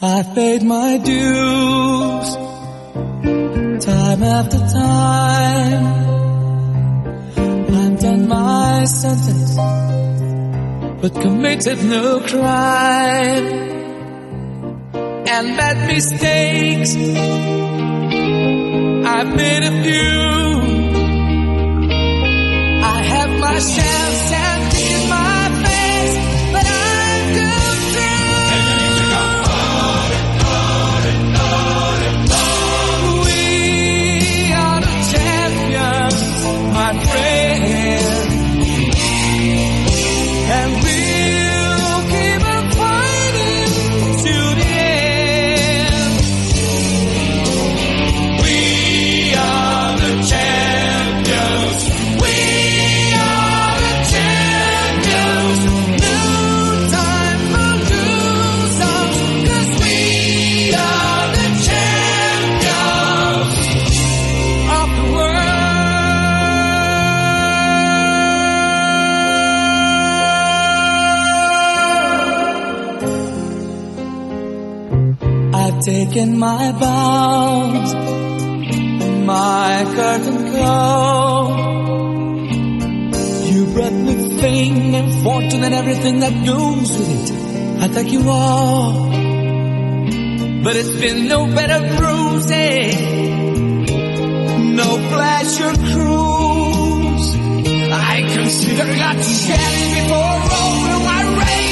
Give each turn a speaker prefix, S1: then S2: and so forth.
S1: I've paid my dues, time after time. I've done my sentence, but committed no crime. And bad mistakes, I've made a few. I have my chance and in my face, but I've come through. We are the champions, my friend, and we'll keep on fighting to the end. We are the champions. We are the champions. No time for losers, 'cause we are the champions of the world. I've taken my vows and my curtain call. You brought me fame and fortune and everything that goes with it. I thank you all, but it's been no bed of roses, no pleasure cruise. I consider God to challenge before over my race.